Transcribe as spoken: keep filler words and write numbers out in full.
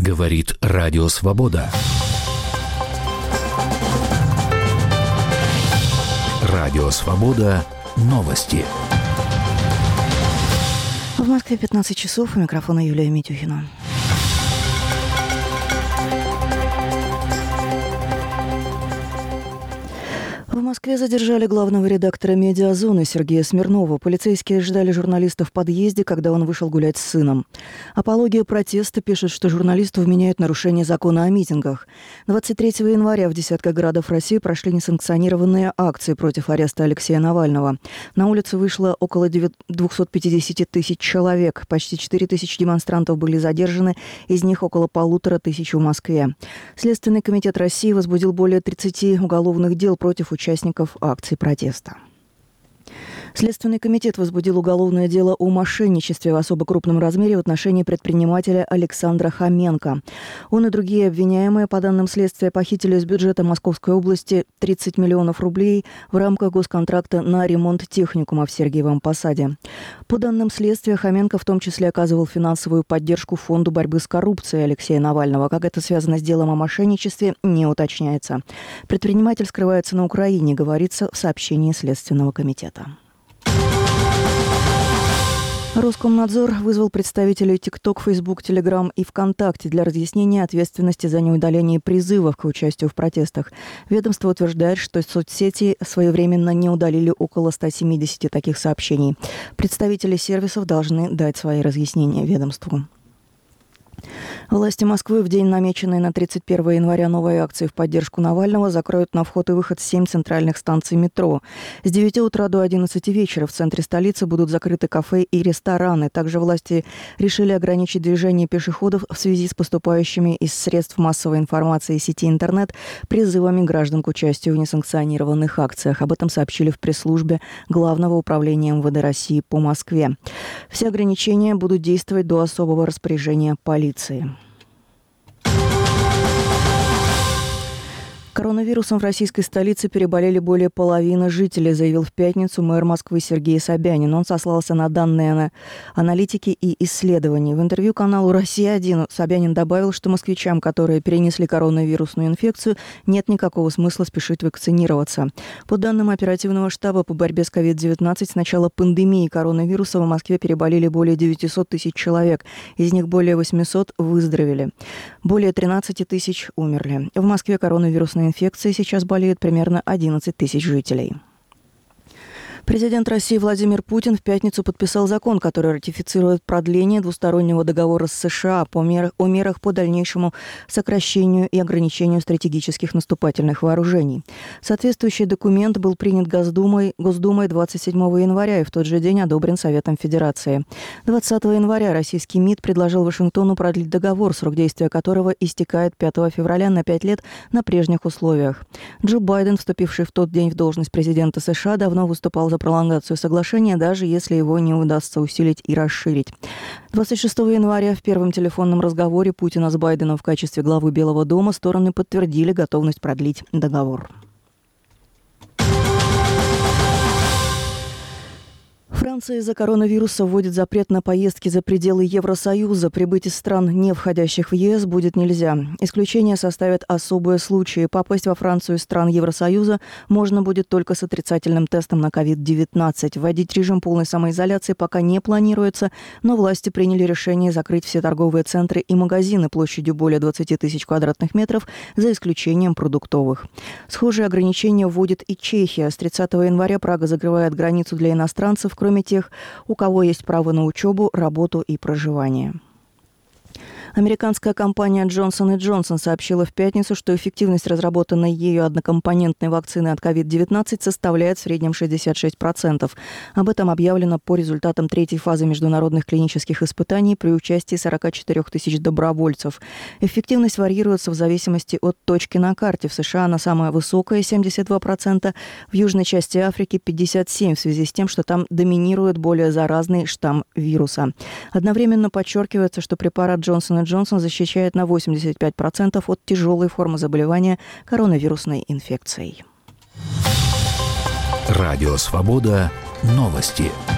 Говорит Радио Свобода. Радио Свобода. Новости. В Москве пятнадцать часов. У микрофона Юлия Митюхина. В Москве задержали главного редактора «Медиазоны» Сергея Смирнова. Полицейские ждали журналиста в подъезде, когда он вышел гулять с сыном. Апология протеста пишет, что журналисту вменяют нарушение закона о митингах. двадцать третьего января в десятках городов России прошли несанкционированные акции против ареста Алексея Навального. На улицы вышло около двести пятьдесят тысяч человек. Почти четыре тысячи демонстрантов были задержаны, из них около полутора тысяч в Москве. Следственный комитет России возбудил более тридцати уголовных дел против участников участников акций протеста. Следственный комитет возбудил уголовное дело о мошенничестве в особо крупном размере в отношении предпринимателя Александра Хоменко. Он и другие обвиняемые, по данным следствия, похитили из бюджета Московской области тридцать миллионов рублей в рамках госконтракта на ремонт техникума в Сергиевом Посаде. По данным следствия, Хоменко в том числе оказывал финансовую поддержку Фонду борьбы с коррупцией Алексея Навального. Как это связано с делом о мошенничестве, не уточняется. Предприниматель скрывается на Украине, говорится в сообщении Следственного комитета. Роскомнадзор вызвал представителей ТикТок, Фейсбук, Телеграм и ВКонтакте для разъяснения ответственности за неудаление призывов к участию в протестах. Ведомство утверждает, что соцсети своевременно не удалили около ста семидесяти таких сообщений. Представители сервисов должны дать свои разъяснения ведомству. Власти Москвы в день, намеченный на тридцать первого января новой акции в поддержку Навального, закроют на вход и выход семь центральных станций метро. С девяти утра до одиннадцати вечера в центре столицы будут закрыты кафе и рестораны. Также власти решили ограничить движение пешеходов в связи с поступающими из средств массовой информации и сети интернет призывами граждан к участию в несанкционированных акциях. Об этом сообщили в пресс-службе Главного управления эм вэ дэ России по Москве. Все ограничения будут действовать до особого распоряжения полиции. Коронавирусом в российской столице переболели более половины жителей, заявил в пятницу мэр Москвы Сергей Собянин. Он сослался на данные аналитики и исследований. В интервью каналу «Россия один» Собянин добавил, что москвичам, которые перенесли коронавирусную инфекцию, нет никакого смысла спешить вакцинироваться. По данным оперативного штаба по борьбе с ковид девятнадцать, с начала пандемии коронавируса в Москве переболели более девятисот тысяч человек. Из них более восьмисот выздоровели. Более тринадцати тысяч умерли. В Москве коронавирусная инфекцией сейчас болеют примерно одиннадцать тысяч жителей. Президент России Владимир Путин в пятницу подписал закон, который ратифицирует продление двустороннего договора с США по мерах, о мерах по дальнейшему сокращению и ограничению стратегических наступательных вооружений. Соответствующий документ был принят Госдумой, Госдумой двадцать седьмого января и в тот же день одобрен Советом Федерации. двадцатого января российский МИД предложил Вашингтону продлить договор, срок действия которого истекает пятого февраля на пять лет на прежних условиях. Джо Байден, вступивший в тот день в должность президента США, давно выступал за пролонгацию соглашения, даже если его не удастся усилить и расширить. двадцать шестого января в первом телефонном разговоре Путина с Байденом в качестве главы Белого дома стороны подтвердили готовность продлить договор. Франция из-за коронавируса вводит запрет на поездки за пределы Евросоюза. Прибыть из стран, не входящих в ЕС, будет нельзя. Исключение составят особые случаи. Попасть во Францию из стран Евросоюза можно будет только с отрицательным тестом на ковид девятнадцать. Вводить режим полной самоизоляции пока не планируется, но власти приняли решение закрыть все торговые центры и магазины площадью более двадцати тысяч квадратных метров, за исключением продуктовых. Схожие ограничения вводит и Чехия. С тридцатого января Прага закрывает границу для иностранцев, кроме тех, у кого есть право на учебу, работу и проживание. Американская компания Джонсон энд Джонсон сообщила в пятницу, что эффективность разработанной ею однокомпонентной вакцины от ковид девятнадцать составляет в среднем шестьдесят шесть процентов. Об этом объявлено по результатам третьей фазы международных клинических испытаний при участии сорока четырёх тысяч добровольцев. Эффективность варьируется в зависимости от точки на карте. В США она самая высокая – семьдесят два процента, в южной части Африки – пятьдесят семь процентов, в связи с тем, что там доминирует более заразный штамм вируса. Одновременно подчеркивается, что препарат Джонсон энд Джонсон защищает на восемьдесят пять процентов от тяжелой формы заболевания коронавирусной инфекцией. Радио Свобода. Новости.